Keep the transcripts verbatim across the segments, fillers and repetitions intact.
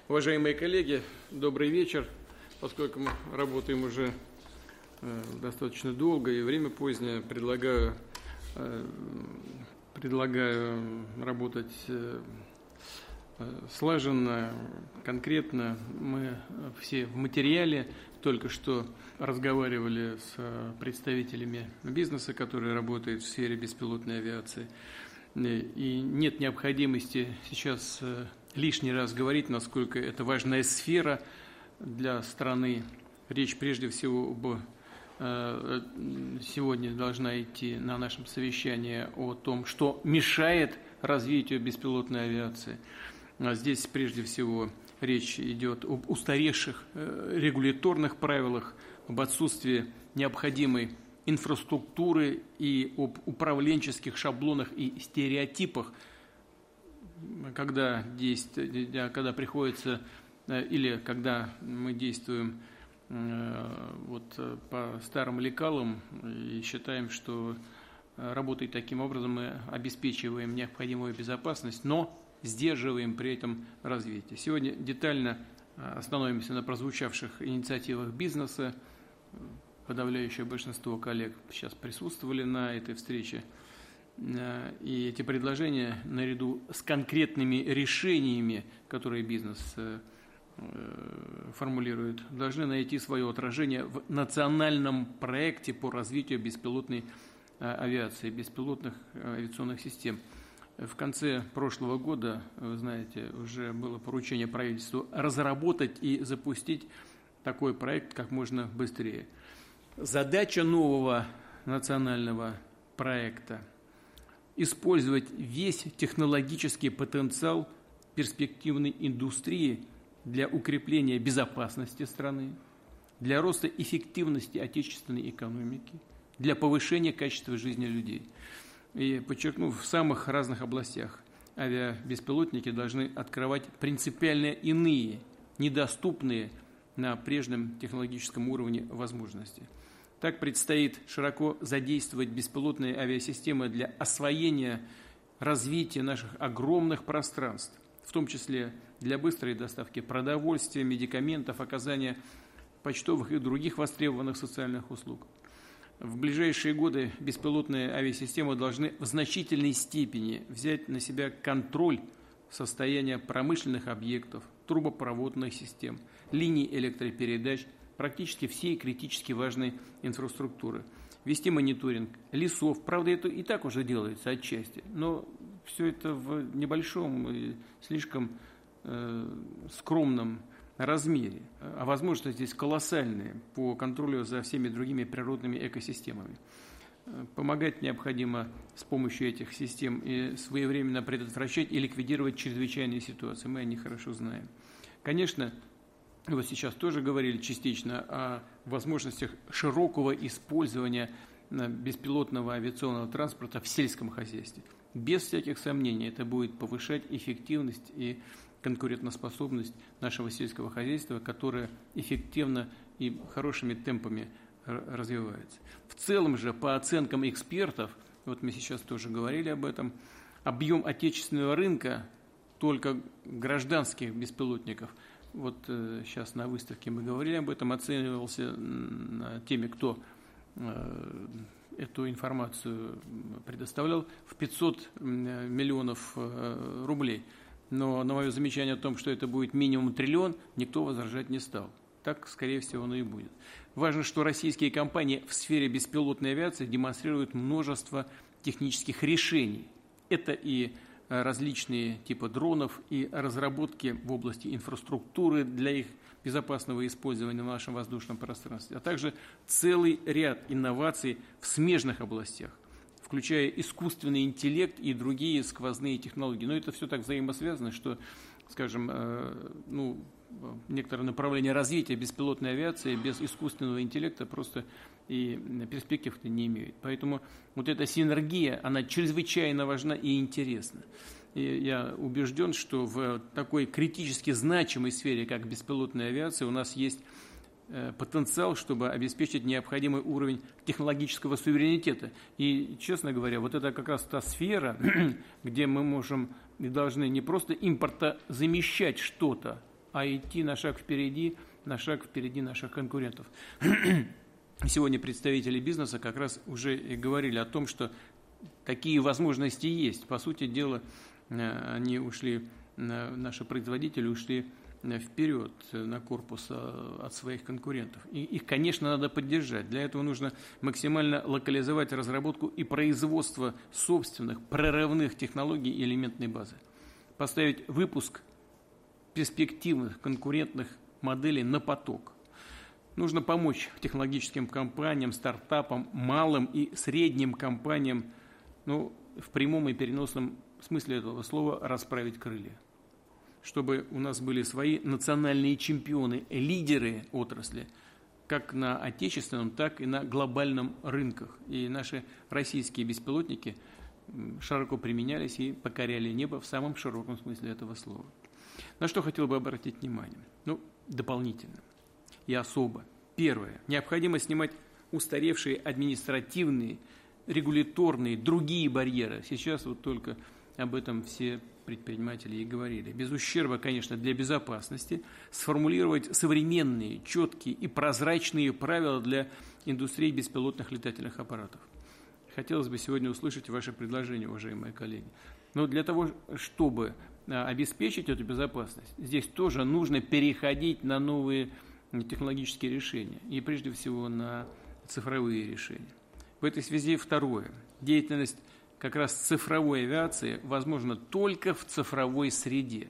Уважаемые коллеги, добрый вечер. Поскольку мы работаем уже э, достаточно долго и время позднее, предлагаю, э, предлагаю работать э, слаженно, конкретно. Мы все в материале, только что разговаривали с представителями бизнеса, которые работают в сфере беспилотной авиации. И нет необходимости сейчас лишний раз говорить, насколько это важная сфера для страны. Речь прежде всего об сегодня должна идти на нашем совещании о том, что мешает развитию беспилотной авиации. А здесь прежде всего речь идет об устаревших регуляторных правилах, об отсутствии необходимой инфраструктуры и об управленческих шаблонах и стереотипах, когда, действие, когда приходится или когда мы действуем вот, по старым лекалам и считаем, что работая таким образом мы обеспечиваем необходимую безопасность, но сдерживаем при этом развитие. Сегодня детально остановимся на прозвучавших инициативах бизнеса. Подавляющее большинство коллег сейчас присутствовали на этой встрече. И эти предложения, наряду с конкретными решениями, которые бизнес формулирует, должны найти свое отражение в национальном проекте по развитию беспилотной авиации, беспилотных авиационных систем. В конце прошлого года, вы знаете, уже было поручение правительству разработать и запустить такой проект как можно быстрее. Задача нового национального проекта – использовать весь технологический потенциал перспективной индустрии для укрепления безопасности страны, для роста эффективности отечественной экономики, для повышения качества жизни людей. И, подчеркну, в самых разных областях авиабеспилотники должны открывать принципиально иные, недоступные на прежнем технологическом уровне возможности. Так предстоит широко задействовать беспилотные авиасистемы для освоения развития наших огромных пространств, в том числе для быстрой доставки продовольствия, медикаментов, оказания почтовых и других востребованных социальных услуг. В ближайшие годы беспилотные авиасистемы должны в значительной степени взять на себя контроль состояния промышленных объектов, трубопроводных систем, линий электропередач, практически всей критически важной инфраструктуры. Вести мониторинг лесов. Правда, это и так уже делается отчасти, но все это в небольшом и слишком э, скромном размере. А возможности здесь колоссальные по контролю за всеми другими природными экосистемами. Помогать необходимо с помощью этих систем и своевременно предотвращать и ликвидировать чрезвычайные ситуации. Мы о них хорошо знаем. Конечно, вот сейчас тоже говорили частично о возможностях широкого использования беспилотного авиационного транспорта в сельском хозяйстве. Без всяких сомнений это будет повышать эффективность и конкурентоспособность нашего сельского хозяйства, которое эффективно и хорошими темпами развивается. В целом же, по оценкам экспертов, вот мы сейчас тоже говорили об этом, объем отечественного рынка только гражданских беспилотников, вот э, сейчас на выставке мы говорили об этом, оценивался э, теми, кто э, эту информацию предоставлял, в пятьсот миллионов э, рублей. Но на мое замечание о том, что это будет минимум триллион, никто возражать не стал. Так, скорее всего, оно и будет. Важно, что российские компании в сфере беспилотной авиации демонстрируют множество технических решений. Это и различные типы дронов, и разработки в области инфраструктуры для их безопасного использования в нашем воздушном пространстве, а также целый ряд инноваций в смежных областях, включая искусственный интеллект и другие сквозные технологии. Но это все так взаимосвязано, что, скажем, э, ну, некоторое направление развития беспилотной авиации без искусственного интеллекта просто и перспектив-то не имеет. Поэтому вот эта синергия, она чрезвычайно важна и интересна. И я убежден, что в такой критически значимой сфере, как беспилотная авиация, у нас есть потенциал, чтобы обеспечить необходимый уровень технологического суверенитета. И, честно говоря, вот это как раз та сфера, где мы можем и должны не просто импортозамещать что-то, а идти на шаг впереди, на шаг впереди наших конкурентов. Сегодня представители бизнеса как раз уже и говорили о том, что такие возможности есть. По сути дела, они ушли, наши производители ушли вперед на корпус от своих конкурентов. И их, конечно, надо поддержать. Для этого нужно максимально локализовать разработку и производство собственных прорывных технологий и элементной базы. Поставить выпуск перспективных конкурентных моделей на поток. Нужно помочь технологическим компаниям, стартапам, малым и средним компаниям, ну, в прямом и переносном смысле этого слова, расправить крылья. Чтобы у нас были свои национальные чемпионы, лидеры отрасли, как на отечественном, так и на глобальном рынках. И наши российские беспилотники широко применялись и покоряли небо в самом широком смысле этого слова. На что хотел бы обратить внимание? Ну, дополнительно и особо. Первое. Необходимо снимать устаревшие административные, регуляторные, другие барьеры. Сейчас вот только об этом все предприниматели и говорили. Без ущерба, конечно, для безопасности сформулировать современные, четкие и прозрачные правила для индустрии беспилотных летательных аппаратов. Хотелось бы сегодня услышать ваши предложения, уважаемые коллеги. Но для того, чтобы обеспечить эту безопасность, здесь тоже нужно переходить на новые технологические решения, и прежде всего на цифровые решения. В этой связи второе. Деятельность как раз цифровой авиации возможна только в цифровой среде.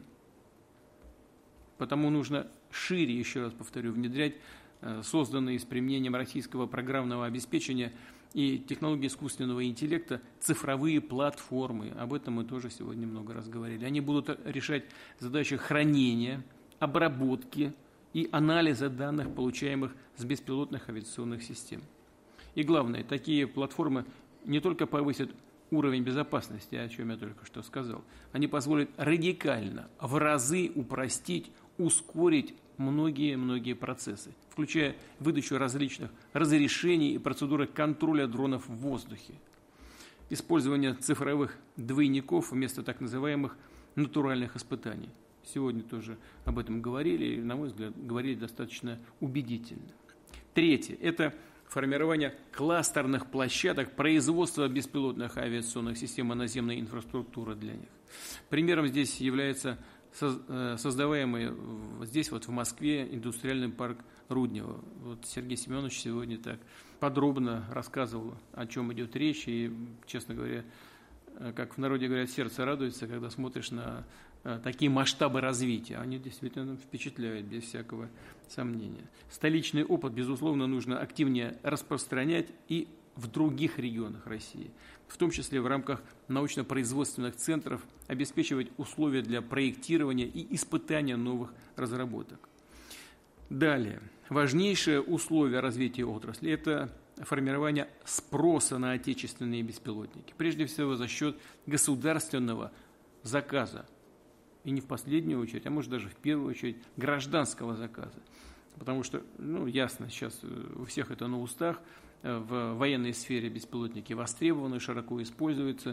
Потому нужно шире, еще раз повторю, внедрять созданные с применением российского программного обеспечения и технологии искусственного интеллекта цифровые платформы. Об этом мы тоже сегодня много раз говорили. Они будут решать задачи хранения, обработки и анализа данных, получаемых с беспилотных авиационных систем. И главное, такие платформы не только повысят уровень безопасности, о чем я только что сказал, они позволят радикально, в разы упростить, ускорить многие-многие процессы, включая выдачу различных разрешений и процедуры контроля дронов в воздухе, использование цифровых двойников вместо так называемых натуральных испытаний. Сегодня тоже об этом говорили, и, на мой взгляд, говорили достаточно убедительно. Третье – это формирование кластерных площадок производства беспилотных авиационных систем и наземной инфраструктуры для них. Примером здесь является создаваемый здесь, вот в Москве, индустриальный парк Руднева. Вот Сергей Семенович сегодня так подробно рассказывал, о чем идет речь, и, честно говоря, как в народе говорят, сердце радуется, когда смотришь на такие масштабы развития. Они действительно впечатляют, без всякого сомнения. Столичный опыт, безусловно, нужно активнее распространять и в других регионах России, в том числе в рамках научно-производственных центров, обеспечивать условия для проектирования и испытания новых разработок. Далее. Важнейшее условие развития отрасли – это формирование спроса на отечественные беспилотники, прежде всего за счет государственного заказа. И не в последнюю очередь, а может даже в первую очередь, гражданского заказа. Потому что, ну, ясно, сейчас у всех это на устах, в военной сфере беспилотники востребованы, широко используются,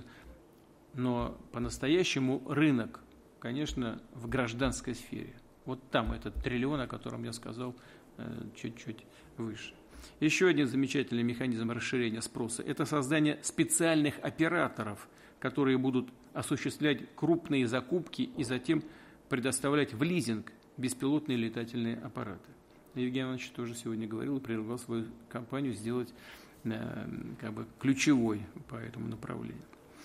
но по-настоящему рынок, конечно, в гражданской сфере. Вот там этот триллион, о котором я сказал, чуть-чуть выше. Еще один замечательный механизм расширения спроса – это создание специальных операторов, которые будут осуществлять крупные закупки и затем предоставлять в лизинг беспилотные летательные аппараты. Евгений Иванович тоже сегодня говорил и предлагал свою компанию сделать э, как бы ключевой по этому направлению.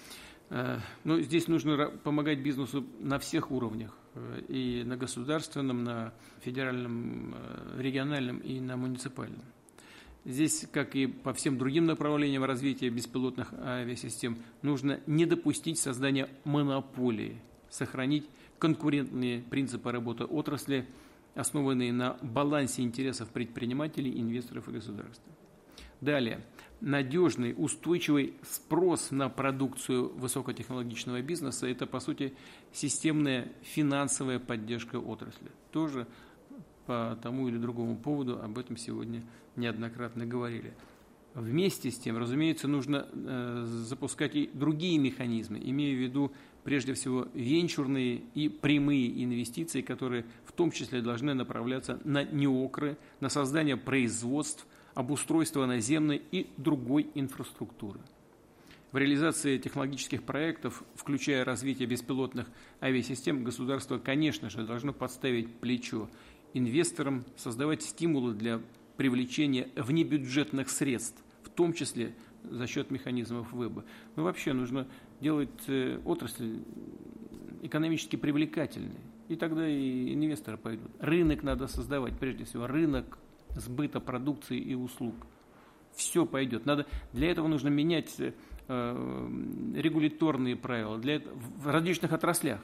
Э, но здесь нужно помогать бизнесу на всех уровнях, э, и на государственном, на федеральном, э, региональном и на муниципальном. Здесь, как и по всем другим направлениям развития беспилотных авиасистем, нужно не допустить создания монополии, сохранить конкурентные принципы работы отрасли, основанные на балансе интересов предпринимателей, инвесторов и государства. Далее. Надежный, устойчивый спрос на продукцию высокотехнологичного бизнеса – это, по сути, системная финансовая поддержка отрасли. Тоже по тому или другому поводу об этом сегодня неоднократно говорили. Вместе с тем, разумеется, нужно запускать и другие механизмы, имея в виду прежде всего венчурные и прямые инвестиции, которые в том числе должны направляться на неокры, на создание производств, обустройство наземной и другой инфраструктуры. В реализации технологических проектов, включая развитие беспилотных авиасистем, государство, конечно же, должно подставить плечо инвесторам, создавать стимулы для привлечения внебюджетных средств, в том числе за счет механизмов ВЭБа. Но вообще нужно делать отрасль экономически привлекательной, и тогда и инвесторы пойдут. Рынок надо создавать, прежде всего, рынок сбыта продукции и услуг. Все пойдет. Надо, для этого нужно менять э, регуляторные правила для этого, в различных отраслях.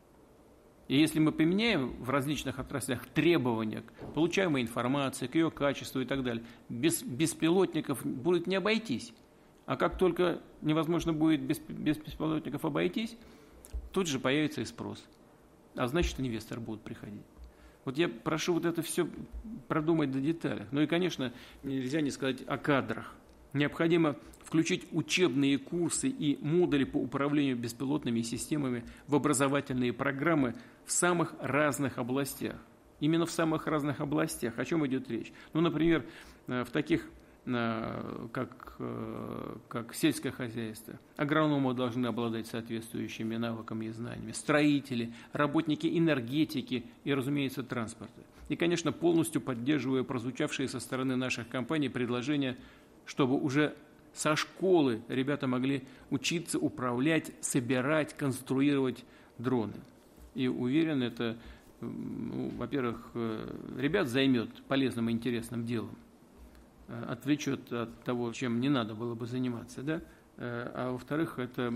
И если мы поменяем в различных отраслях требования к получаемой информации, к ее качеству и так далее, без беспилотников будет не обойтись. А как только невозможно будет без, без беспилотников обойтись, тут же появится и спрос. А значит, инвесторы будут приходить. Вот я прошу вот это все продумать до деталей. Ну и, конечно, нельзя не сказать о кадрах. Необходимо включить учебные курсы и модули по управлению беспилотными системами в образовательные программы в самых разных областях. Именно в самых разных областях. О чем идет речь? Ну, например, в таких, как, как сельское хозяйство. Агрономы должны обладать соответствующими навыками и знаниями. Строители, работники энергетики и, разумеется, транспорта. И, конечно, полностью поддерживая прозвучавшие со стороны наших компаний предложения, чтобы уже со школы ребята могли учиться управлять, собирать, конструировать дроны. И уверен, это, ну, во-первых, ребят займет полезным и интересным делом, отвлечет от того, чем не надо было бы заниматься, да? А во-вторых, это,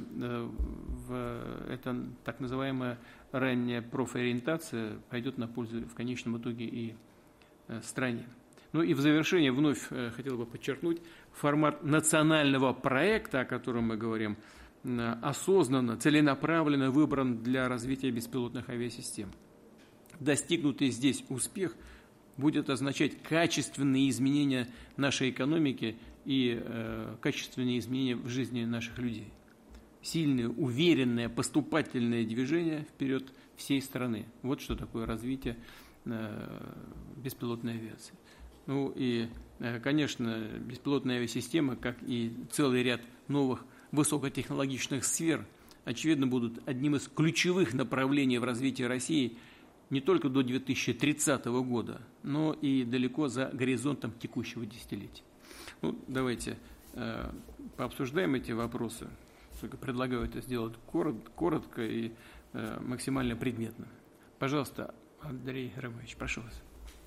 это так называемая ранняя профориентация пойдет на пользу в конечном итоге и стране. Ну и в завершение вновь хотел бы подчеркнуть, формат национального проекта, о котором мы говорим, осознанно, целенаправленно выбран для развития беспилотных авиасистем. Достигнутый здесь успех будет означать качественные изменения нашей экономики и э, качественные изменения в жизни наших людей. Сильное, уверенное, поступательное движение вперед всей страны. Вот что такое развитие э, беспилотной авиации. Ну и, э, конечно, беспилотная авиасистема, как и целый ряд новых высокотехнологичных сфер, очевидно, будут одним из ключевых направлений в развитии России не только до две тысячи тридцатого года, но и далеко за горизонтом текущего десятилетия. Ну, давайте э, пообсуждаем эти вопросы. Только предлагаю это сделать коротко, коротко и э, максимально предметно. Пожалуйста, Андрей Романович, прошу вас.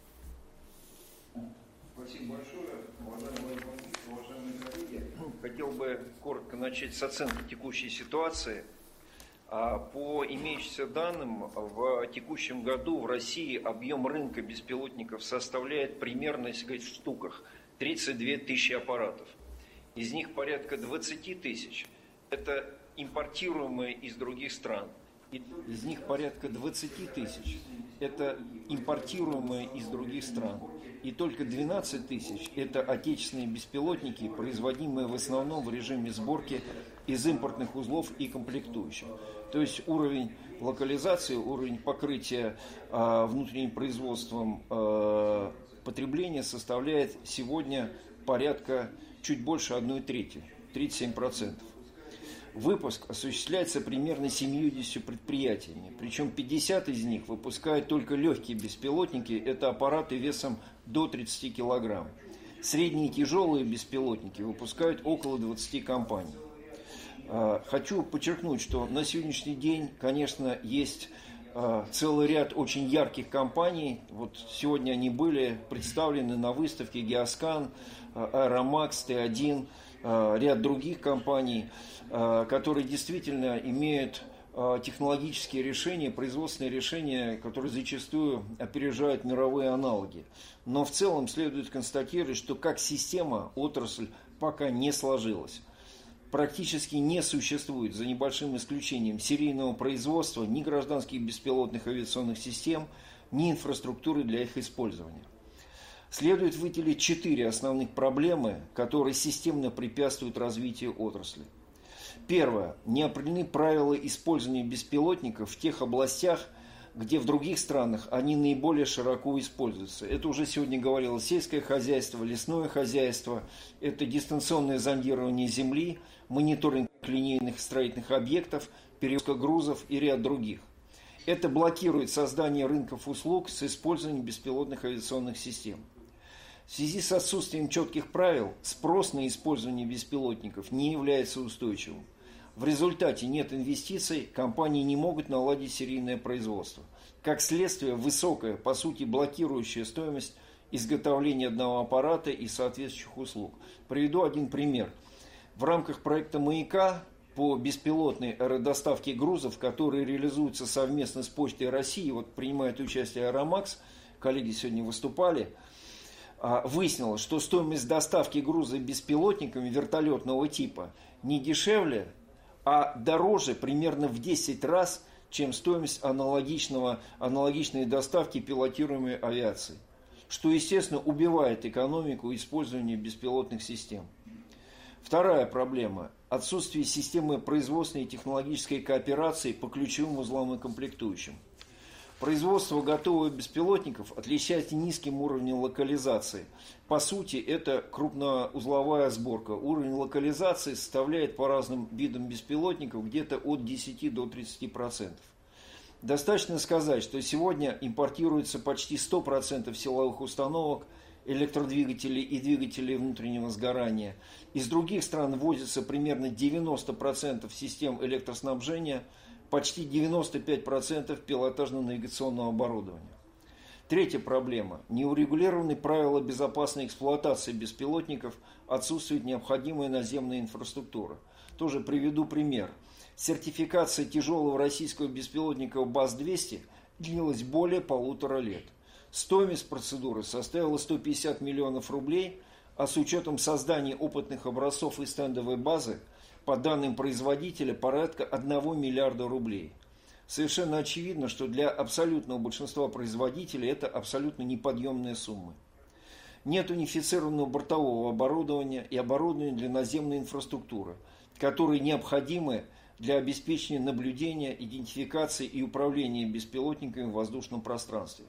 Спасибо большое, уважаемые коллеги, уважаемые коллеги. Хотел бы коротко начать с оценки текущей ситуации. По имеющимся данным, в текущем году в России объем рынка беспилотников составляет примерно, если говорить в штуках, тридцать две тысячи аппаратов. Из них порядка двадцать тысяч – это импортируемые из других стран. Из них порядка двадцать тысяч – это импортируемые из других стран. И только двенадцать тысяч – это отечественные беспилотники, производимые в основном в режиме сборки из импортных узлов и комплектующих. То есть уровень локализации, уровень покрытия э, внутренним производством э, потребления составляет сегодня порядка чуть больше одной трети, тридцать семь процентов. Выпуск осуществляется примерно семьюдесятью предприятиями, причем пятьдесят из них выпускают только легкие беспилотники, это аппараты весом до тридцати килограмм. Средние и тяжелые беспилотники выпускают около двадцати компаний. Хочу подчеркнуть, что на сегодняшний день, конечно, есть целый ряд очень ярких компаний. Вот сегодня они были представлены на выставке Геоскан, Аэромакс, Т один, ряд других компаний, которые действительно имеют технологические решения, производственные решения, которые зачастую опережают мировые аналоги. Но в целом следует констатировать, что как система отрасль пока не сложилась. Практически не существует, за небольшим исключением, серийного производства ни гражданских беспилотных авиационных систем, ни инфраструктуры для их использования. Следует выделить четыре основных проблемы, которые системно препятствуют развитию отрасли. Первое. Не определены правила использования беспилотников в тех областях, где в других странах они наиболее широко используются. Это уже сегодня говорилось сельское хозяйство, лесное хозяйство, это дистанционное зондирование земли, мониторинг линейных строительных объектов, перевозка грузов и ряд других. Это блокирует создание рынков услуг с использованием беспилотных авиационных систем. В связи с отсутствием четких правил, спрос на использование беспилотников не является устойчивым. В результате нет инвестиций, компании не могут наладить серийное производство. Как следствие, высокая, по сути, блокирующая стоимость изготовления одного аппарата и соответствующих услуг. Приведу один пример. В рамках проекта «Маяка» по беспилотной аэродоставке грузов, который реализуется совместно с Почтой России, вот принимает участие Аэромакс, коллеги сегодня выступали, выяснилось, что стоимость доставки груза беспилотниками вертолетного типа не дешевле, а дороже примерно в десять раз, чем стоимость аналогичного, аналогичной доставки пилотируемой авиации, что, естественно, убивает экономику использования беспилотных систем. Вторая проблема – отсутствие системы производственной и технологической кооперации по ключевым узлам и комплектующим. Производство готовых беспилотников отличается низким уровнем локализации. По сути, это крупноузловая сборка. Уровень локализации составляет по разным видам беспилотников где-то от десяти до тридцати процентов. Достаточно сказать, что сегодня импортируется почти сто процентов силовых установок, электродвигателей и двигателей внутреннего сгорания. Из других стран ввозится примерно девяносто процентов систем электроснабжения, почти девяносто пять процентов пилотажно-навигационного оборудования. Третья проблема. Неурегулированы правила безопасной эксплуатации беспилотников, отсутствует необходимая наземная инфраструктура. Тоже приведу пример. Сертификация тяжелого российского беспилотника БАЗ двести длилась более полутора лет. Стоимость процедуры составила сто пятьдесят миллионов рублей, а с учетом создания опытных образцов и стендовой базы, по данным производителя, порядка одного миллиарда рублей. Совершенно очевидно, что для абсолютного большинства производителей это абсолютно неподъемные суммы. Нет унифицированного бортового оборудования и оборудования для наземной инфраструктуры, которые необходимы для обеспечения наблюдения, идентификации и управления беспилотниками в воздушном пространстве.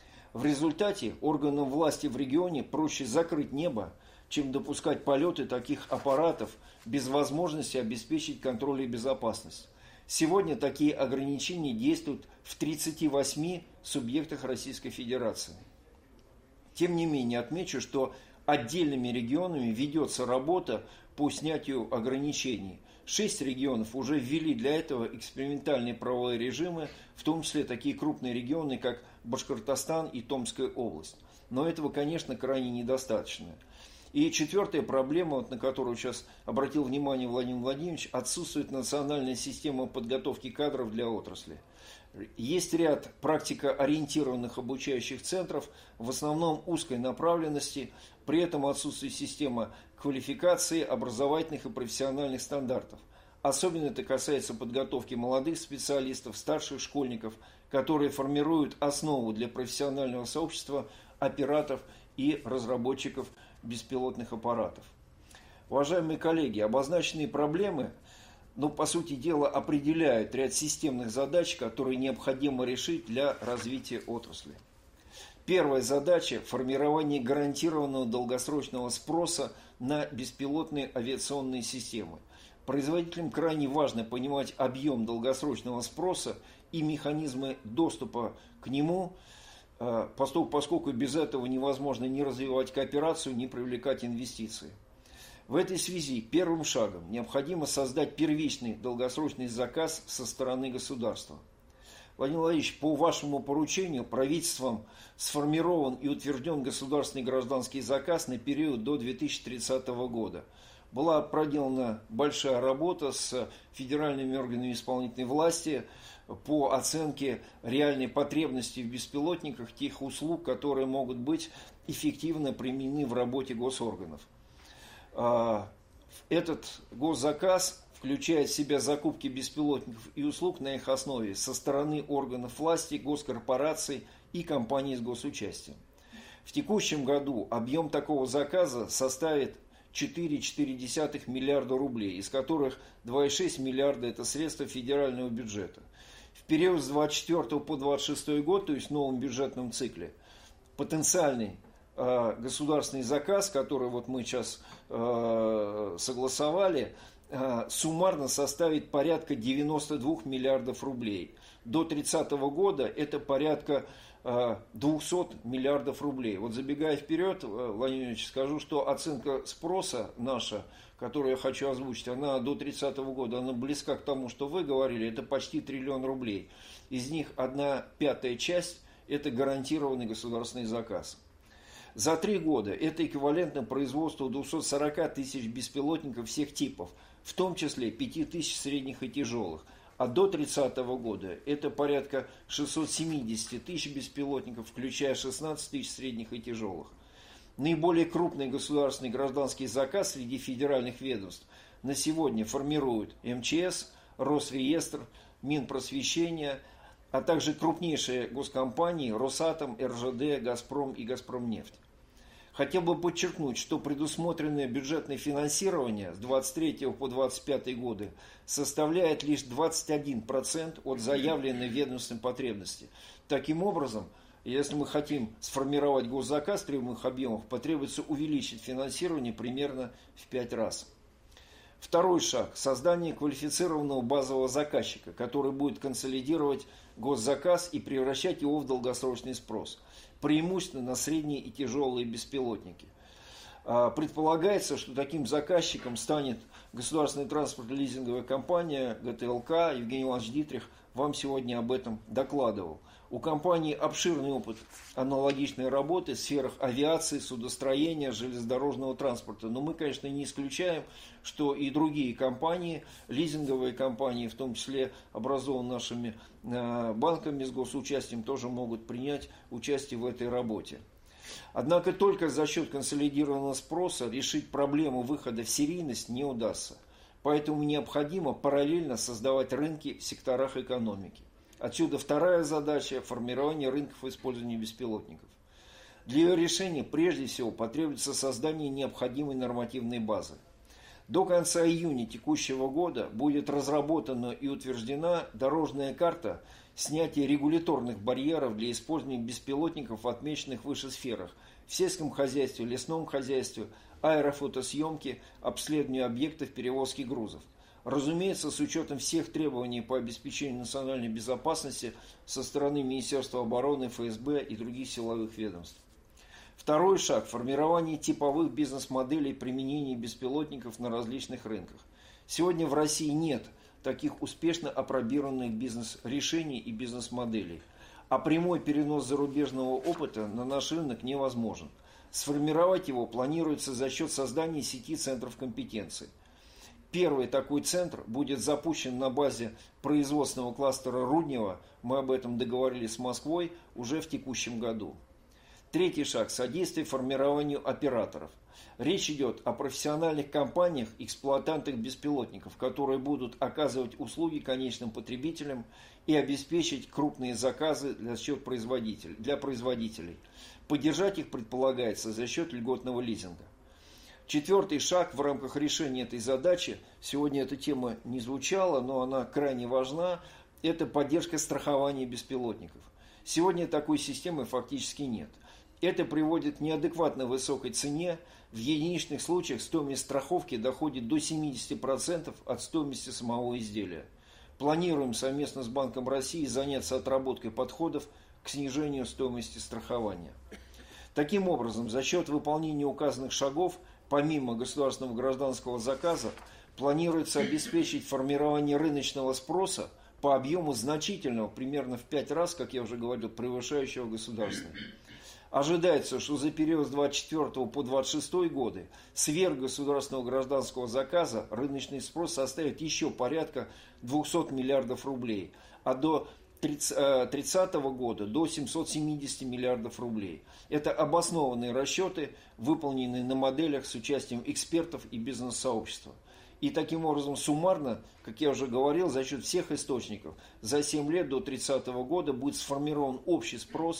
В результате органам власти в регионе проще закрыть небо, чем допускать полеты таких аппаратов без возможности обеспечить контроль и безопасность. Сегодня такие ограничения действуют в тридцати восьми субъектах Российской Федерации. Тем не менее, отмечу, что отдельными регионами ведется работа по снятию ограничений. Шесть регионов уже ввели для этого экспериментальные правовые режимы, в том числе такие крупные регионы, как Башкортостан и Томская область. Но этого, конечно, крайне недостаточно. И четвертая проблема, вот на которую сейчас обратил внимание Владимир Владимирович, отсутствует национальная система подготовки кадров для отрасли. Есть ряд практикоориентированных обучающих центров, в основном узкой направленности, при этом отсутствует система квалификации, образовательных и профессиональных стандартов. Особенно это касается подготовки молодых специалистов, старших школьников, которые формируют основу для профессионального сообщества операторов и разработчиков беспилотных аппаратов. Уважаемые коллеги, обозначенные проблемы, ну, по сути дела, определяют ряд системных задач, которые необходимо решить для развития отрасли. Первая задача – формирование гарантированного долгосрочного спроса на беспилотные авиационные системы. Производителям крайне важно понимать объем долгосрочного спроса и механизмы доступа к нему, поскольку без этого невозможно ни развивать кооперацию, ни привлекать инвестиции. В этой связи первым шагом необходимо создать первичный долгосрочный заказ со стороны государства. Владимир Владимирович, по вашему поручению правительством сформирован и утвержден государственный гражданский заказ на период до две тысячи тридцатого года. Была проделана большая работа с федеральными органами исполнительной власти по оценке реальной потребности в беспилотниках, тех услуг, которые могут быть эффективно применены в работе госорганов. Этот госзаказ включает в себя закупки беспилотников и услуг на их основе со стороны органов власти, госкорпораций и компаний с госучастием. В текущем году объем такого заказа составит четыре целых четыре десятых миллиарда рублей, из которых два целых шесть миллиарда – это средства федерального бюджета. В период с двадцать четвёртого по двадцать шестой год, то есть в новом бюджетном цикле, потенциальный э, государственный заказ, который вот мы сейчас э, согласовали, э, суммарно составит порядка девяносто два миллиардов рублей. До тридцатого года это порядка э, двести миллиардов рублей. Вот забегая вперед, Владимир Ильич, скажу, что оценка спроса наша, которую я хочу озвучить, она до тридцатого года, она близка к тому, что вы говорили, это почти триллион рублей. Из них одна пятая часть – это гарантированный государственный заказ. За три года это эквивалентно производству двухсот сорока тысяч беспилотников всех типов, в том числе пяти тысяч средних и тяжелых. А до тридцатого года это порядка шестисот семидесяти тысяч беспилотников, включая шестнадцать тысяч средних и тяжелых. Наиболее крупный государственный гражданский заказ среди федеральных ведомств на сегодня формируют эм че эс, Росреестр, Минпросвещение, а также крупнейшие госкомпании Росатом, эр жэ дэ, Газпром и Газпромнефть. Хотел бы подчеркнуть, что предусмотренное бюджетное финансирование с двадцать третьего по двадцать пятый годы составляет лишь двадцать один процент от заявленной ведомственной потребности. Таким образом, если мы хотим сформировать госзаказ в требуемых объемах, потребуется увеличить финансирование примерно в пять раз. Второй шаг – создание квалифицированного базового заказчика, который будет консолидировать госзаказ и превращать его в долгосрочный спрос, преимущественно на средние и тяжелые беспилотники. Предполагается, что таким заказчиком станет государственная транспортно-лизинговая компания гэ тэ эл ка. Евгений Иванович Дитрих вам сегодня об этом докладывал. У компании обширный опыт аналогичной работы в сферах авиации, судостроения, железнодорожного транспорта. Но мы, конечно, не исключаем, что и другие компании, лизинговые компании, в том числе образованные нашими банками с госучастием, тоже могут принять участие в этой работе. Однако только за счет консолидированного спроса решить проблему выхода в серийность не удастся. Поэтому необходимо параллельно создавать рынки в секторах экономики. Отсюда вторая задача – формирование рынков использования беспилотников. Для ее решения прежде всего потребуется создание необходимой нормативной базы. До конца июня текущего года будет разработана и утверждена дорожная карта снятия регуляторных барьеров для использования беспилотников в отмеченных выше сферах – в сельском хозяйстве, лесном хозяйстве, аэрофотосъемке, обследованию объектов перевозки грузов. Разумеется, с учетом всех требований по обеспечению национальной безопасности со стороны Министерства обороны, эф эс бэ и других силовых ведомств. Второй шаг – формирование типовых бизнес-моделей применения беспилотников на различных рынках. Сегодня в России нет таких успешно апробированных бизнес-решений и бизнес-моделей, а прямой перенос зарубежного опыта на наш рынок невозможен. Сформировать его планируется за счет создания сети центров компетенции. Первый такой центр будет запущен на базе производственного кластера Руднева, мы об этом договорились с Москвой, уже в текущем году. Третий шаг – содействие формированию операторов. Речь идет о профессиональных компаниях, эксплуатантах беспилотников, которые будут оказывать услуги конечным потребителям и обеспечить крупные заказы для счет производителей, для производителей. Поддержать их предполагается за счет льготного лизинга. Четвертый шаг в рамках решения этой задачи, сегодня эта тема не звучала, но она крайне важна, это поддержка страхования беспилотников. Сегодня такой системы фактически нет. Это приводит к неадекватно высокой цене, в единичных случаях стоимость страховки доходит до семидесяти процентов от стоимости самого изделия. Планируем совместно с Банком России заняться отработкой подходов к снижению стоимости страхования. Таким образом, за счет выполнения указанных шагов, помимо государственного гражданского заказа, планируется обеспечить формирование рыночного спроса по объему значительного, примерно в пять раз, как я уже говорил, превышающего государственный. Ожидается, что за период с двадцать четвёртого по двадцать шестой годы сверх государственного гражданского заказа рыночный спрос составит еще порядка двухсот миллиардов рублей, а до тридцатого года до семисот семидесяти миллиардов рублей. Это обоснованные расчеты, выполненные на моделях с участием экспертов и бизнес-сообщества. И таким образом суммарно, как я уже говорил, за счет всех источников за семь лет до тридцатого года будет сформирован общий спрос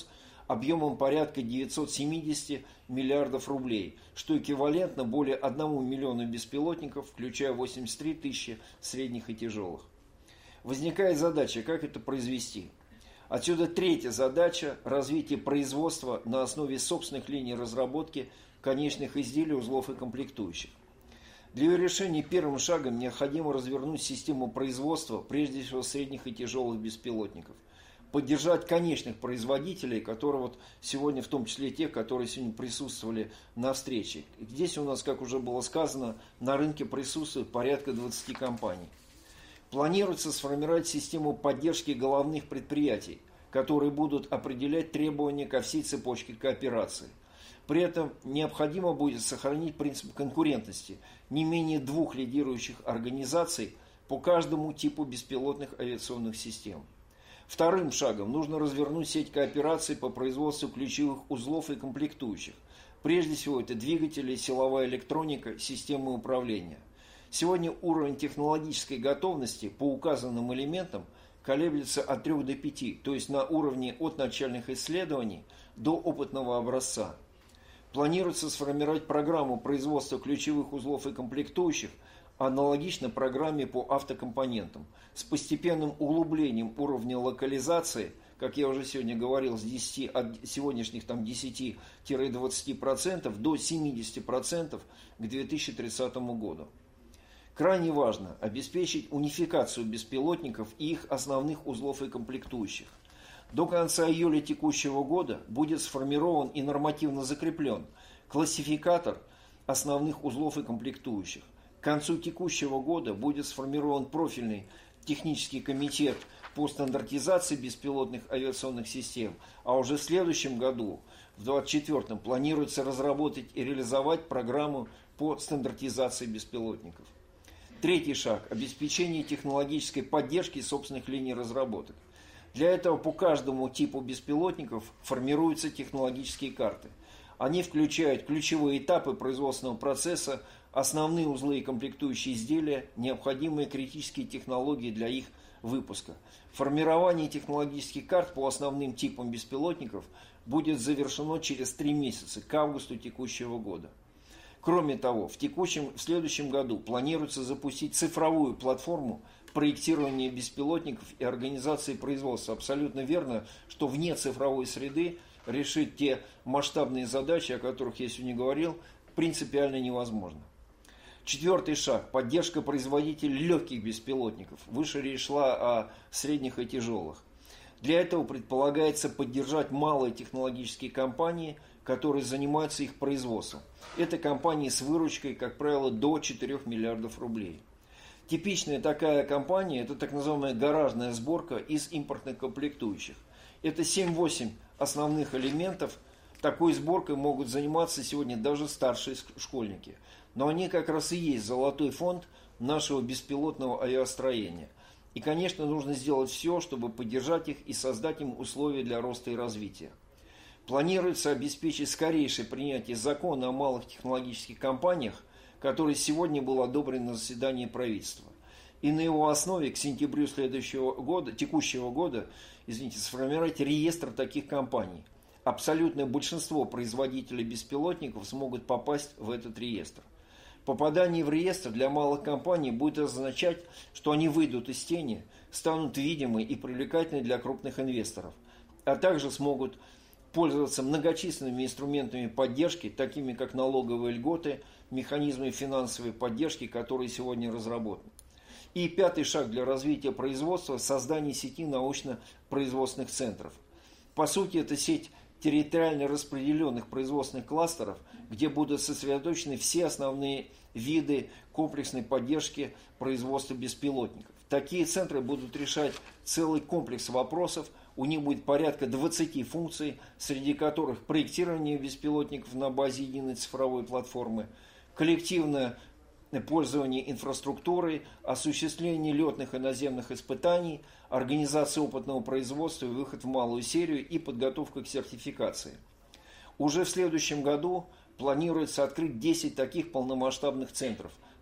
объемом порядка девятьсот семьдесят миллиардов рублей, что эквивалентно более одному миллиону беспилотников, включая восемьдесят три тысячи средних и тяжелых. Возникает задача, как это произвести. Отсюда третья задача – развитие производства на основе собственных линий разработки конечных изделий, узлов и комплектующих. Для ее решения первым шагом необходимо развернуть систему производства, прежде всего средних и тяжелых беспилотников, поддержать конечных производителей, которые вот сегодня, в том числе тех, которые сегодня присутствовали на встрече. Здесь у нас, как уже было сказано, на рынке присутствует порядка двадцати компаний. Планируется сформировать систему поддержки головных предприятий, которые будут определять требования ко всей цепочке кооперации. При этом необходимо будет сохранить принцип конкурентности не менее двух лидирующих организаций по каждому типу беспилотных авиационных систем. Вторым шагом нужно развернуть сеть коопераций по производству ключевых узлов и комплектующих. Прежде всего это двигатели, силовая электроника, системы управления. Сегодня уровень технологической готовности по указанным элементам колеблется от трёх до пяти, то есть на уровне от начальных исследований до опытного образца. Планируется сформировать программу производства ключевых узлов и комплектующих, аналогично программе по автокомпонентам, с постепенным углублением уровня локализации, как я уже сегодня говорил, с десяти, от сегодняшних там десяти-двадцати процентов до семидесяти процентов к две тысячи тридцатому году. Крайне важно обеспечить унификацию беспилотников и их основных узлов и комплектующих. До конца июля текущего года будет сформирован и нормативно закреплен классификатор основных узлов и комплектующих. К концу текущего года будет сформирован профильный технический комитет по стандартизации беспилотных авиационных систем, а уже в следующем году, в две тысячи двадцать четвёртом, планируется разработать и реализовать программу по стандартизации беспилотников. Третий шаг – обеспечение технологической поддержки собственных линий разработок. Для этого по каждому типу беспилотников формируются технологические карты. Они включают ключевые этапы производственного процесса, основные узлы и комплектующие изделия, необходимые критические технологии для их выпуска. Формирование технологических карт по основным типам беспилотников будет завершено через три месяца, к августу текущего года. Кроме того, в, текущем, в следующем году планируется запустить цифровую платформу проектирования беспилотников и организации производства. Абсолютно верно, что вне цифровой среды решить те масштабные задачи, о которых я сегодня говорил, принципиально невозможно. Четвертый шаг – поддержка производителей легких беспилотников. Выше речь шла о средних и тяжелых. Для этого предполагается поддержать малые технологические компании, которые занимаются их производством. Это компании с выручкой, как правило, до четырёх миллиардов рублей. Типичная такая компания – это так называемая гаражная сборка из импортных комплектующих. Это семь-восемь основных элементов. Такой сборкой могут заниматься сегодня даже старшие школьники. Но они как раз и есть золотой фонд нашего беспилотного авиастроения. И, конечно, нужно сделать все, чтобы поддержать их и создать им условия для роста и развития. Планируется обеспечить скорейшее принятие закона о малых технологических компаниях, который сегодня был одобрен на заседании правительства. И на его основе к сентябрю следующего года, текущего года, извините, сформировать реестр таких компаний. Абсолютное большинство производителей беспилотников смогут попасть в этот реестр. Попадание в реестр для малых компаний будет означать, что они выйдут из тени, станут видимы и привлекательны для крупных инвесторов, а также смогут пользоваться многочисленными инструментами поддержки, такими как налоговые льготы, механизмы финансовой поддержки, которые сегодня разработаны. И пятый шаг для развития производства – создание сети научно-производственных центров. По сути, это сеть территориально распределенных производственных кластеров, где будут сосредоточены все основные виды комплексной поддержки производства беспилотников. Такие центры будут решать целый комплекс вопросов, у них будет порядка двадцати функций, среди которых проектирование беспилотников на базе единой цифровой платформы, коллективное пользование инфраструктурой, осуществление летных и наземных испытаний, организация опытного производства и выход в малую серию и подготовка к сертификации. Уже в следующем году планируется открыть десять таких полномасштабных центров,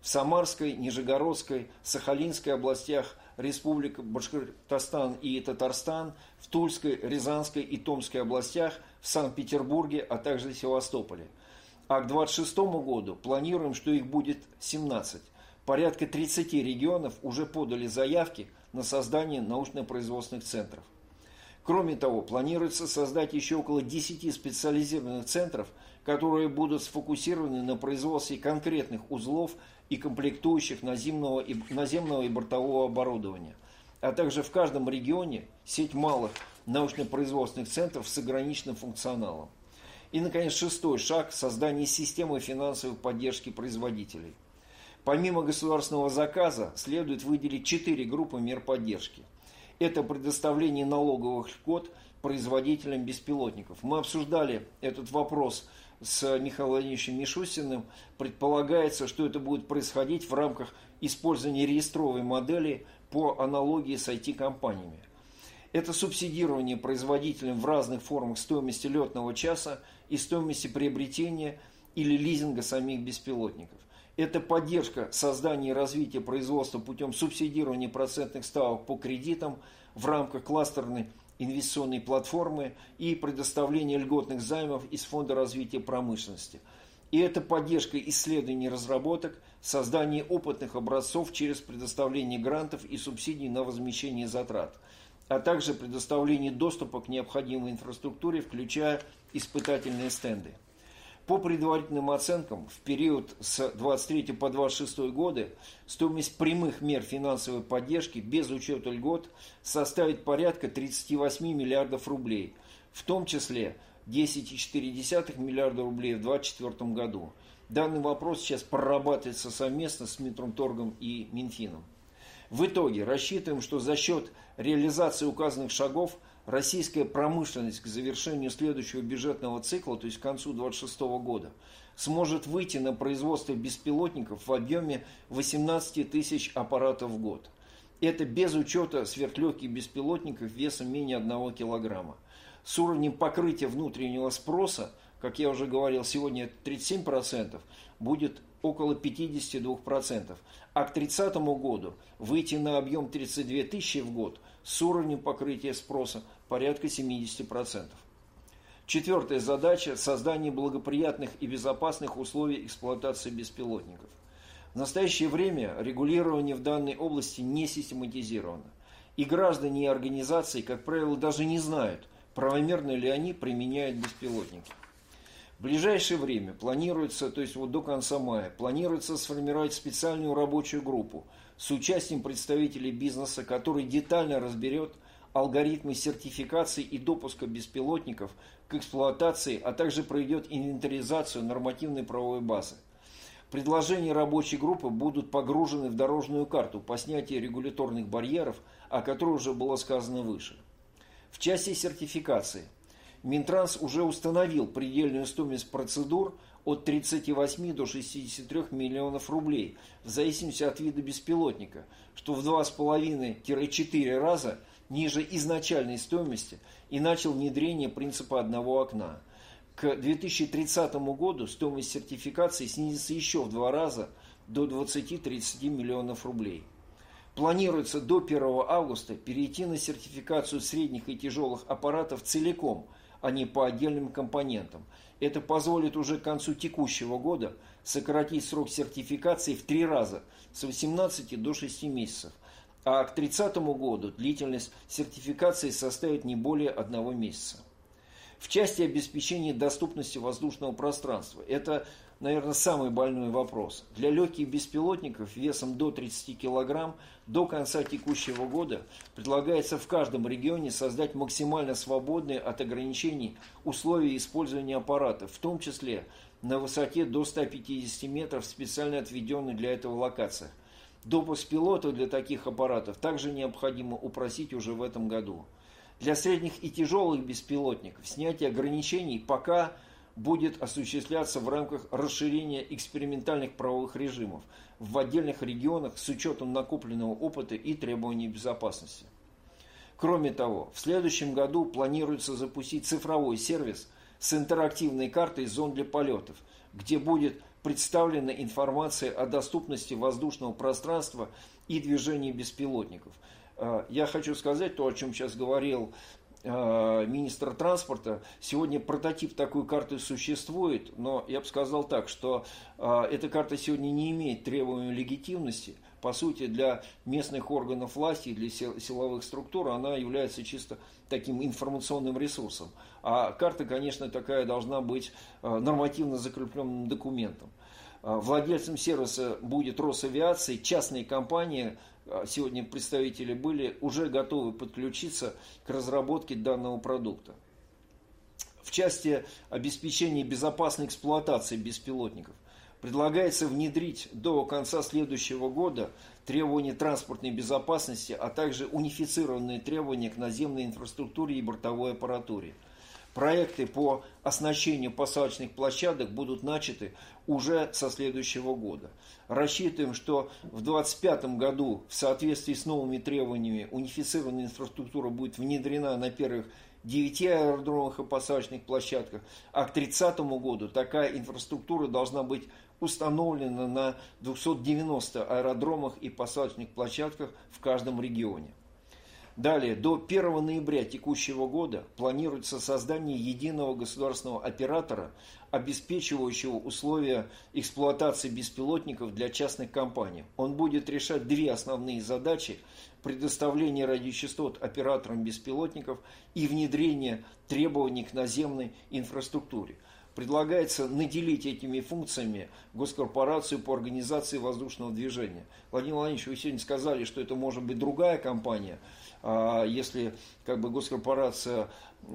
в Самарской, Нижегородской, Сахалинской областях, Республика Башкортостан и Татарстан, в Тульской, Рязанской и Томской областях, в Санкт-Петербурге, а также в Севастополе. А к двадцать шестому году планируем, что их будет семнадцать. Порядка тридцати регионов уже подали заявки на создание научно-производственных центров. Кроме того, планируется создать еще около десяти специализированных центров, которые будут сфокусированы на производстве конкретных узлов и комплектующих наземного и, наземного и бортового оборудования, а также в каждом регионе сеть малых научно-производственных центров с ограниченным функционалом. И, наконец, шестой шаг – создание системы финансовой поддержки производителей. Помимо государственного заказа следует выделить четыре группы мер поддержки. Это предоставление налоговых льгот производителям беспилотников. Мы обсуждали этот вопрос с Михаилом Владимировичем Мишустиным. Предполагается, что это будет происходить в рамках использования реестровой модели по аналогии с ай ти-компаниями. Это субсидирование производителям в разных формах стоимости летного часа и стоимости приобретения или лизинга самих беспилотников. Это поддержка создания и развития производства путем субсидирования процентных ставок по кредитам в рамках кластерной инвестиционной платформы и предоставления льготных займов из Фонда развития промышленности. И это поддержка исследований и разработок, создание опытных образцов через предоставление грантов и субсидий на возмещение затрат, а также предоставление доступа к необходимой инфраструктуре, включая испытательные стенды. По предварительным оценкам, в период с двадцать третьего по двадцать шестой годы стоимость прямых мер финансовой поддержки без учета льгот составит порядка тридцати восьми миллиардов рублей, в том числе десять целых четыре десятых миллиарда рублей в две тысячи двадцать четвёртом году. Данный вопрос сейчас прорабатывается совместно с Минпромторгом и Минфином. В итоге рассчитываем, что за счет реализации указанных шагов российская промышленность к завершению следующего бюджетного цикла, то есть к концу две тысячи двадцать шестого года, сможет выйти на производство беспилотников в объеме восемнадцати тысяч аппаратов в год. Это без учета сверхлегких беспилотников весом менее одного килограмма. С уровнем покрытия внутреннего спроса, как я уже говорил, сегодня это тридцать семь процентов, будет около пятидесяти двух процентов. А к тридцатому году выйти на объем тридцать две тысячи в год с уровнем покрытия спроса порядка семидесяти процентов. Четвертая задача – создание благоприятных и безопасных условий эксплуатации беспилотников. В настоящее время регулирование в данной области не систематизировано. И граждане и организации, как правило, даже не знают, правомерно ли они применяют беспилотники. В ближайшее время планируется, то есть вот до конца мая, планируется сформировать специальную рабочую группу с участием представителей бизнеса, который детально разберет алгоритмы сертификации и допуска беспилотников к эксплуатации, а также проведет инвентаризацию нормативной правовой базы. Предложения рабочей группы будут погружены в дорожную карту по снятию регуляторных барьеров, о которой уже было сказано выше. В части сертификации Минтранс уже установил предельную стоимость процедур от тридцати восьми до шестидесяти трёх миллионов рублей, в зависимости от вида беспилотника, что в два с половиной - четыре раза ниже изначальной стоимости, и начал внедрение принципа одного окна. К две тысячи тридцатому году стоимость сертификации снизится еще в два раза до двадцати-тридцати миллионов рублей. Планируется до первого августа перейти на сертификацию средних и тяжелых аппаратов целиком, а не по отдельным компонентам. Это позволит уже к концу текущего года сократить срок сертификации в три раза, с восемнадцати до шести месяцев, а к тридцатому году длительность сертификации составит не более одного месяца. В части обеспечения доступности воздушного пространства, это, наверное, самый больной вопрос. Для легких беспилотников весом до тридцати килограмм до конца текущего года предлагается в каждом регионе создать максимально свободные от ограничений условия использования аппаратов, в том числе на высоте до ста пятидесяти метров в специально отведенных для этого локациях. Допуск пилотов для таких аппаратов также необходимо упростить уже в этом году. Для средних и тяжелых беспилотников снятие ограничений пока будет осуществляться в рамках расширения экспериментальных правовых режимов в отдельных регионах с учетом накопленного опыта и требований безопасности. Кроме того, в следующем году планируется запустить цифровой сервис с интерактивной картой зон для полетов, где будет представлена информация о доступности воздушного пространства и движении беспилотников. Я хочу сказать то, о чем сейчас говорил министр транспорта. Сегодня прототип такой карты существует, но я бы сказал так, что эта карта сегодня не имеет требуемой легитимности. По сути, для местных органов власти и для силовых структур она является чисто таким информационным ресурсом. А карта, конечно, такая должна быть нормативно закрепленным документом. Владельцем сервиса будет Росавиация, частные компании, сегодня представители были, уже готовы подключиться к разработке данного продукта. В части обеспечения безопасной эксплуатации беспилотников предлагается внедрить до конца следующего года требования транспортной безопасности, а также унифицированные требования к наземной инфраструктуре и бортовой аппаратуре. Проекты по оснащению посадочных площадок будут начаты уже со следующего года. Рассчитываем, что в две тысячи двадцать пятом году в соответствии с новыми требованиями унифицированная инфраструктура будет внедрена на первых девяти аэродромах и посадочных площадках, а к тридцатому году такая инфраструктура должна быть установлена на двухстах девяноста аэродромах и посадочных площадках в каждом регионе. Далее, до первого ноября текущего года планируется создание единого государственного оператора, обеспечивающего условия эксплуатации беспилотников для частных компаний. Он будет решать две основные задачи: предоставление радиочастот операторам беспилотников и внедрение требований к наземной инфраструктуре. Предлагается наделить этими функциями госкорпорацию по организации воздушного движения. Владимир Владимирович, вы сегодня сказали, что это может быть другая компания. Если как бы госкорпорация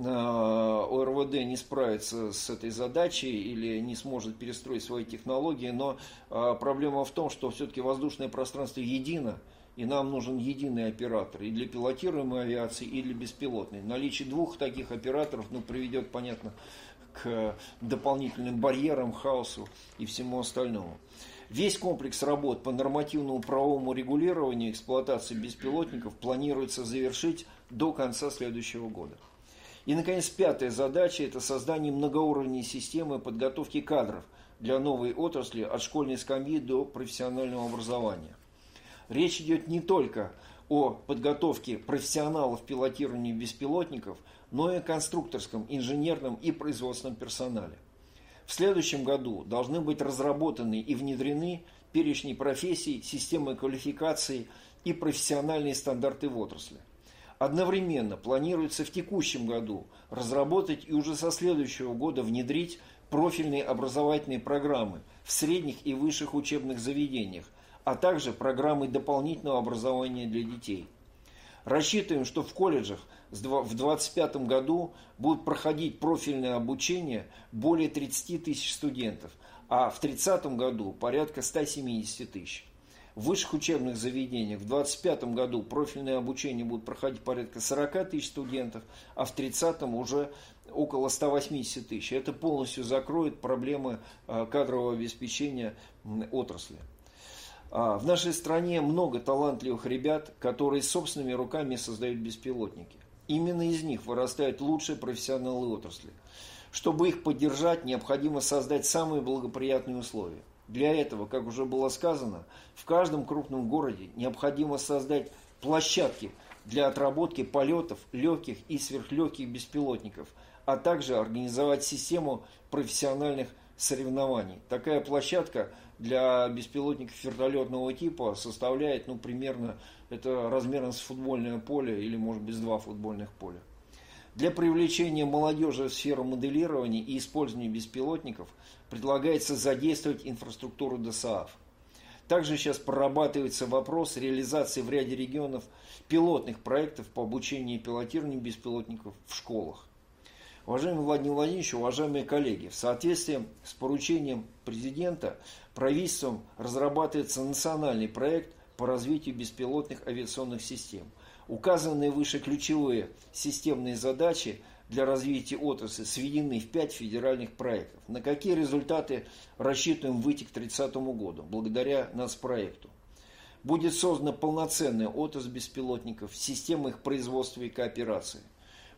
о эр вэ дэ не справится с этой задачей или не сможет перестроить свои технологии, но проблема в том, что все-таки воздушное пространство едино, и нам нужен единый оператор и для пилотируемой авиации, и для беспилотной. Наличие двух таких операторов ну, приведет, понятно, к дополнительным барьерам, хаосу и всему остальному. Весь комплекс работ по нормативному правовому регулированию эксплуатации беспилотников планируется завершить до конца следующего года. И, наконец, пятая задача – это создание многоуровневой системы подготовки кадров для новой отрасли от школьной скамьи до профессионального образования. Речь идет не только о подготовке профессионалов пилотирования беспилотников, но и о конструкторском, инженерном и производственном персонале. В следующем году должны быть разработаны и внедрены перечни профессий, системы квалификации и профессиональные стандарты в отрасли. Одновременно планируется в текущем году разработать и уже со следующего года внедрить профильные образовательные программы в средних и высших учебных заведениях, а также программы дополнительного образования для детей. Рассчитываем, что в колледжах в две тысячи двадцать пятом году будут проходить профильное обучение более тридцати тысяч студентов, а в тридцатом году порядка ста семидесяти тысяч. В высших учебных заведениях в две тысячи двадцать пятом году профильное обучение будет проходить порядка сорока тысяч студентов, а в тридцатом уже около ста восьмидесяти тысяч. Это полностью закроет проблемы кадрового обеспечения отрасли. В нашей стране много талантливых ребят, которые собственными руками создают беспилотники. Именно из них вырастают лучшие профессионалы отрасли. Чтобы их поддержать, необходимо создать самые благоприятные условия. Для этого, как уже было сказано, в каждом крупном городе необходимо создать площадки для отработки полетов легких и сверхлегких беспилотников, а также организовать систему профессиональных соревнований. Такая площадка для беспилотников вертолетного типа составляет ну, примерно это размером с футбольное поле или может быть с два футбольных поля. Для привлечения молодежи в сферу моделирования и использования беспилотников предлагается задействовать инфраструктуру дэ эс а эф. Также сейчас прорабатывается вопрос реализации в ряде регионов пилотных проектов по обучению и пилотированию беспилотников в школах. Уважаемый Владимир Владимирович, уважаемые коллеги, в соответствии с поручением президента правительством разрабатывается национальный проект по развитию беспилотных авиационных систем. Указанные выше ключевые системные задачи для развития отрасли сведены в пять федеральных проектов. На какие результаты рассчитываем выйти к тридцатому году, благодаря нацпроекту? Будет создана полноценная отрасль беспилотников, система их производства и кооперации.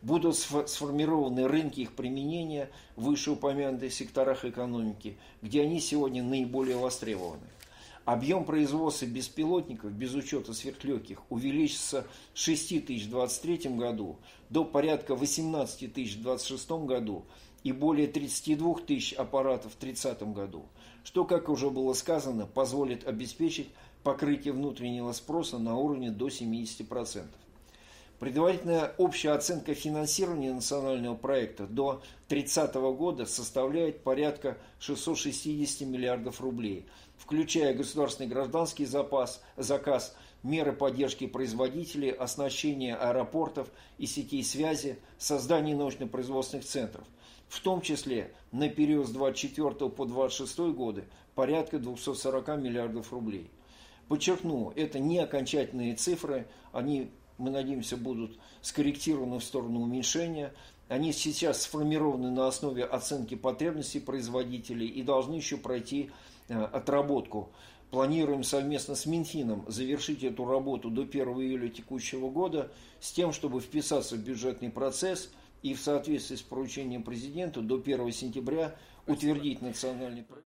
Будут сформированы рынки их применения в вышеупомянутых секторах экономики, где они сегодня наиболее востребованы. Объем производства беспилотников, без учета сверхлегких, увеличится с шести тысяч в двадцать третьем году до порядка восемнадцати тысяч в двадцать шестом году и более тридцати двух тысяч аппаратов в тридцатом году, что, как уже было сказано, позволит обеспечить покрытие внутреннего спроса на уровне до семидесяти процентов. Предварительная общая оценка финансирования национального проекта до тридцатого года составляет порядка шестисот шестидесяти миллиардов рублей, включая государственный гражданский запас, заказ, меры поддержки производителей, оснащение аэропортов и сетей связи, создание научно-производственных центров, в том числе на период с двадцать четвёртого по двадцать шестой годы порядка двухсот сорока миллиардов рублей. Подчеркну, это не окончательные цифры, они, мы надеемся, будут скорректированы в сторону уменьшения. Они сейчас сформированы на основе оценки потребностей производителей и должны еще пройти отработку. Планируем совместно с Минфином завершить эту работу до первого июля текущего года с тем, чтобы вписаться в бюджетный процесс и в соответствии с поручением президента до первого сентября утвердить национальный проект.